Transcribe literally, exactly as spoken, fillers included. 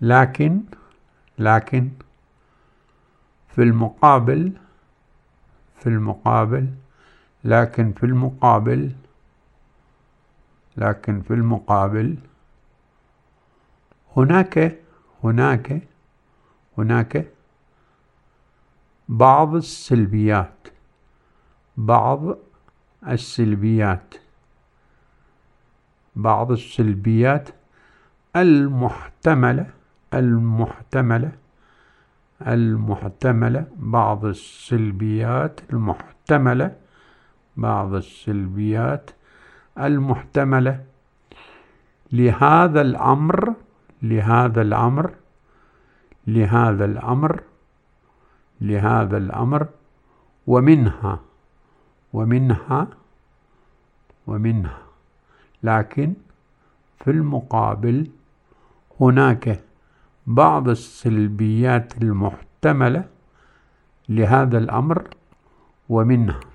لكن لكن في المقابل في المقابل لكن في المقابل لكن في المقابل هناك هناك هناك بعض السلبيات بعض السلبيات بعض السلبيات المحتملة المحتملة المحتملة بعض السلبيات المحتملة بعض السلبيات المحتملة لهذا الأمر لهذا الأمر لهذا الأمر لهذا الأمر ومنها ومنها ومنها لكن في المقابل هناك بعض السلبيات المحتملة لهذا الأمر ومنها